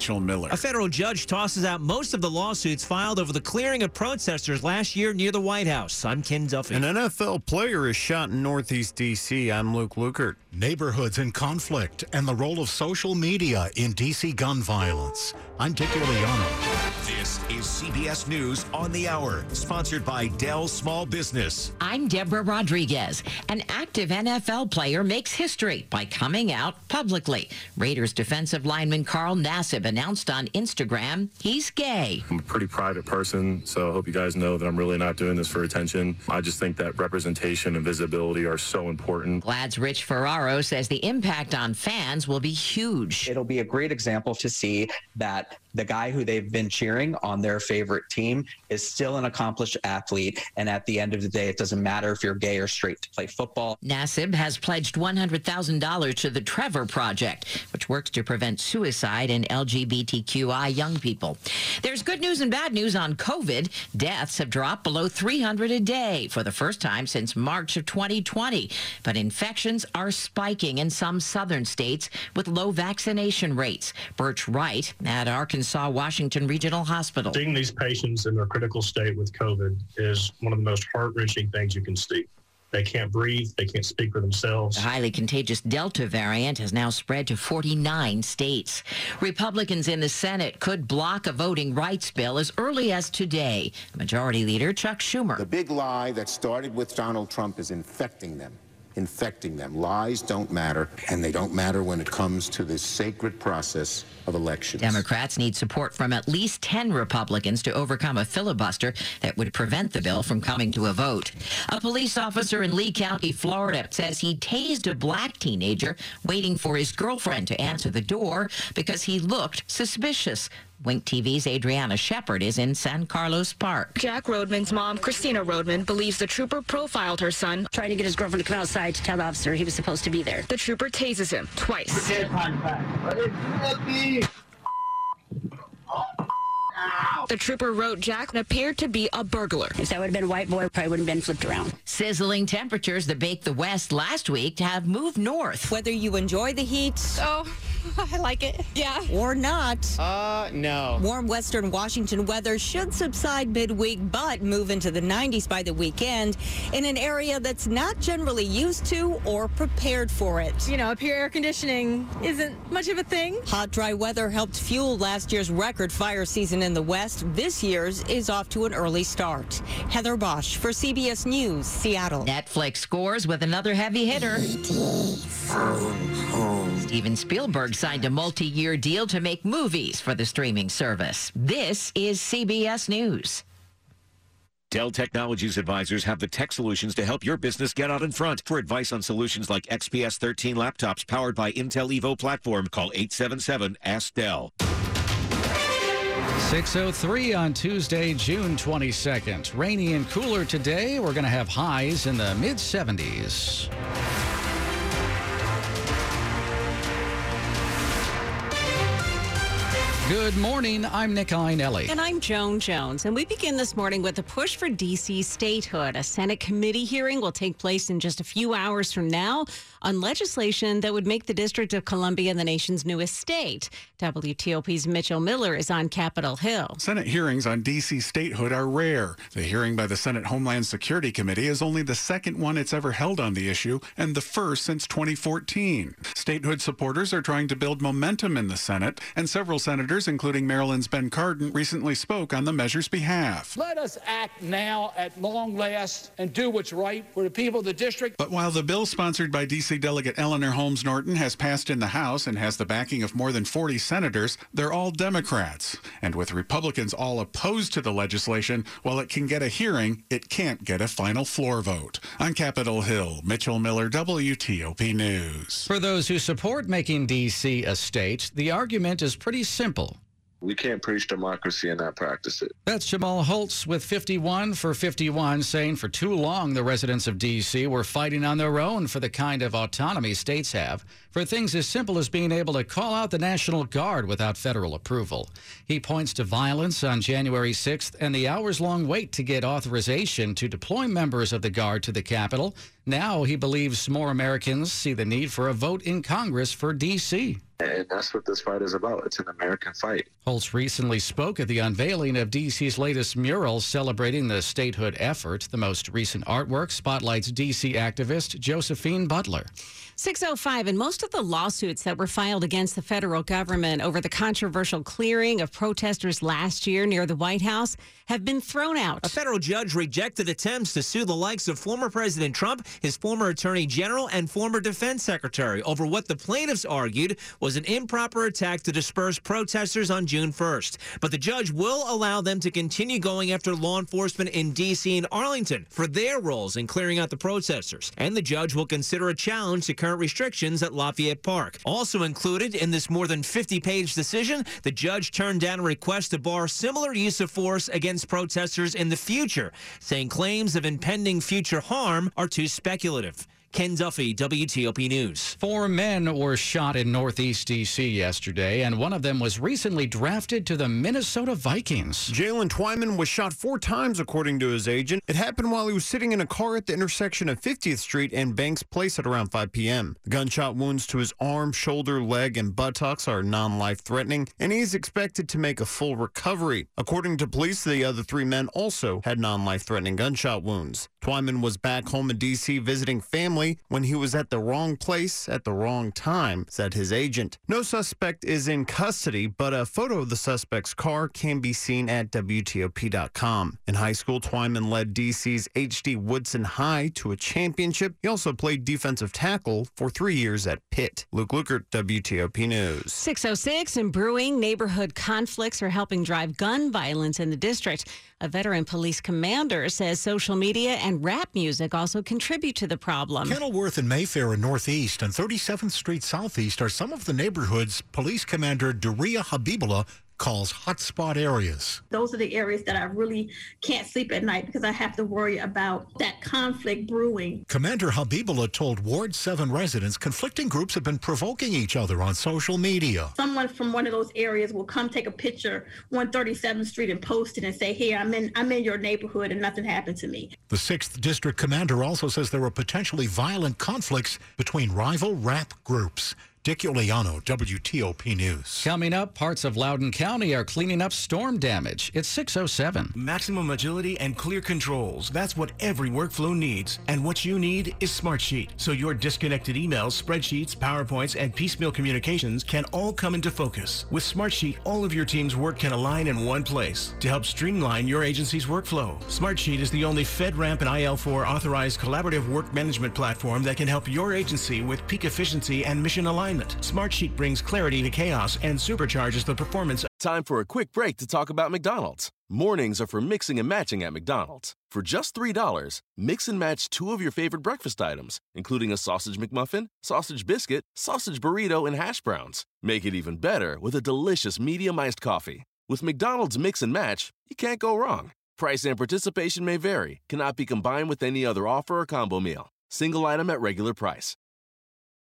Mitchell Miller. A federal judge tosses out most of the lawsuits filed over the clearing of protesters last year near the White House. I'm Ken Duffy. An NFL player is shot in Northeast D.C. I'm Luke Lukert. Neighborhoods in conflict and the role of social media in D.C. gun violence. I'm Dick Iuliano. This is CBS News on the Hour, sponsored by Dell Small Business. I'm Deborah Rodriguez. An active NFL player makes history by coming out publicly. Raiders defensive lineman Carl Nassib announced on Instagram he's gay. I'm a pretty private person, so I hope you guys know that I'm really not doing this for attention. I just think that representation and visibility are so important. GLAAD's Rich Ferraro says the impact on fans will be huge. It'll be a great example to see that the guy who they've been cheering on their favorite team is still an accomplished athlete. And at the end of the day, it doesn't matter if you're gay or straight to play football. Nassib has pledged $100,000 to the Trevor Project, which works to prevent suicide in LGBTQI young people. There's good news and bad news on COVID. Deaths have dropped below 300 a day for the first time since March of 2020. But infections are spiking in some southern states with low vaccination rates. Birch Wright at Arkansas Washington Regional Hospital. Seeing these patients in their critical state with COVID is one of the most heart-wrenching things you can see. They can't breathe. They can't speak for themselves. The highly contagious Delta variant has now spread to 49 states. Republicans in the Senate could block a voting rights bill as early as today. Majority Leader Chuck Schumer. The big lie that started with Donald Trump is infecting them. Lies don't matter, and they don't matter when it comes to this sacred process of elections. Democrats need support from at least 10 Republicans to overcome a filibuster that would prevent the bill from coming to a vote. A police officer in Lee County, Florida, says he tased a black teenager waiting for his girlfriend to answer the door because he looked suspicious. Wink TV's Adriana Shepard is in San Carlos Park. Jack Rodman's mom, Christina Rodman, believes the trooper profiled her son, trying to get his girlfriend to come outside to tell the officer he was supposed to be there. The trooper tases him twice. The trooper wrote Jack appeared to be a burglar. If that would have been a white boy, probably wouldn't have been flipped around. Sizzling temperatures that baked the West last week have moved north. Whether you enjoy the heat, I like it. Yeah. Or not. No. Warm western Washington weather should subside midweek, but move into the 90s by the weekend in an area that's not generally used to or prepared for it. You know, up here air conditioning isn't much of a thing. Hot, dry weather helped fuel last year's record fire season in the West. This year's is off to an early start. Heather Bosch for CBS News, Seattle. Netflix scores with another heavy hitter. Steven Spielberg signed a multi-year deal to make movies for the streaming service. This is CBS News. Dell Technologies advisors have the tech solutions to help your business get out in front. For advice on solutions like XPS 13 laptops powered by Intel Evo platform, call 877-ASK-DELL. 6:03 on Tuesday, June 22nd. Rainy and cooler today. We're going to have highs in the mid-70s. Good morning. I'm Nick Einelli. And I'm Joan Jones. And we begin this morning with a push for D.C. statehood. A Senate committee hearing will take place in just a few hours from now on legislation that would make the District of Columbia the nation's newest state. WTOP's Mitchell Miller is on Capitol Hill. Senate hearings on D.C. statehood are rare. The hearing by the Senate Homeland Security Committee is only the second one it's ever held on the issue and the first since 2014. Statehood supporters are trying to build momentum in the Senate, and several senators, including Maryland's Ben Cardin, recently spoke on the measure's behalf. Let us act now at long last and do what's right for the people of the district. But while the bill sponsored by D.C. Delegate Eleanor Holmes Norton has passed in the House and has the backing of more than 40 senators, they're all Democrats. And with Republicans all opposed to the legislation, while it can get a hearing, it can't get a final floor vote. On Capitol Hill, Mitchell Miller, WTOP News. For those who support making D.C. a state, the argument is pretty simple. We can't preach democracy and not practice it. That's Jamal Holtz with 51 for 51, saying for too long the residents of D.C. were fighting on their own for the kind of autonomy states have. for things as simple as being able to call out the National Guard without federal approval. He points to violence on January 6th and the hours-long wait to get authorization to deploy members of the Guard to the Capitol. Now he believes more Americans see the need for a vote in Congress for D.C. And that's what this fight is about. It's an American fight. Holtz recently spoke at the unveiling of D.C.'s latest mural celebrating the statehood effort. The most recent artwork spotlights D.C. activist Josephine Butler. 6:05, and most of the lawsuits that were filed against the federal government over the controversial clearing of protesters last year near the White House have been thrown out. A federal judge rejected attempts to sue the likes of former President Trump, his former attorney general, and former defense secretary over what the plaintiffs argued was an improper attack to disperse protesters on June 1st. But the judge will allow them to continue going after law enforcement in D.C. and Arlington for their roles in clearing out the protesters. And the judge will consider a challenge to current restrictions at Lafayette Park. Also included in this more than 50-page decision, the judge turned down a request to bar similar use of force against protesters in the future, saying claims of impending future harm are too speculative. Ken Duffy, WTOP News. 4 men were shot in Northeast D.C. yesterday, and one of them was recently drafted to the Minnesota Vikings. Jalen Twyman was shot 4 times, according to his agent. It happened while he was sitting in a car at the intersection of 50th Street and Banks Place at around 5 p.m. The gunshot wounds to his arm, shoulder, leg, and buttocks are non-life-threatening, and he is expected to make a full recovery. According to police, the other 3 men also had non-life-threatening gunshot wounds. Twyman was back home in D.C. visiting family when he was at the wrong place at the wrong time, said his agent. No suspect is in custody, but a photo of the suspect's car can be seen at WTOP.com. In high school, Twyman led D.C.'s H.D. Woodson High to a championship. He also played defensive tackle for 3 years at Pitt. Luke Lukert, WTOP News. 6:06, and brewing neighborhood conflicts are helping drive gun violence in the district. A veteran police commander says social media and rap music also contribute to the problem. Kenilworth and Mayfair in Northeast and 37th Street Southeast are some of the neighborhoods Police Commander Duria Habibullah calls hotspot areas. Those are the areas that I really can't sleep at night because I have to worry about that conflict brewing. Commander Habibullah told Ward 7 residents conflicting groups have been provoking each other on social media. Someone from one of those areas will come take a picture 137th Street and post it and say, hey, I'm in your neighborhood and nothing happened to me. The 6th District Commander also says there were potentially violent conflicts between rival rap groups. Dick Iuliano, WTOP News. Coming up, parts of Loudoun County are cleaning up storm damage. It's 6:07. Maximum agility and clear controls. That's what every workflow needs. And what you need is Smartsheet. So your disconnected emails, spreadsheets, PowerPoints, and piecemeal communications can all come into focus. With Smartsheet, all of your team's work can align in one place to help streamline your agency's workflow. Smartsheet is the only FedRAMP and IL4 authorized collaborative work management platform that can help your agency with peak efficiency and mission alignment. Smartsheet brings clarity to chaos and supercharges the performance. Time for a quick break to talk about McDonald's. Mornings are for mixing and matching at McDonald's. For just $3, mix and match 2 of your favorite breakfast items, including a sausage McMuffin, sausage biscuit, sausage burrito, and hash browns. Make it even better with a delicious medium iced coffee. With McDonald's Mix and Match, you can't go wrong. Price and participation may vary, cannot be combined with any other offer or combo meal. Single item at regular price.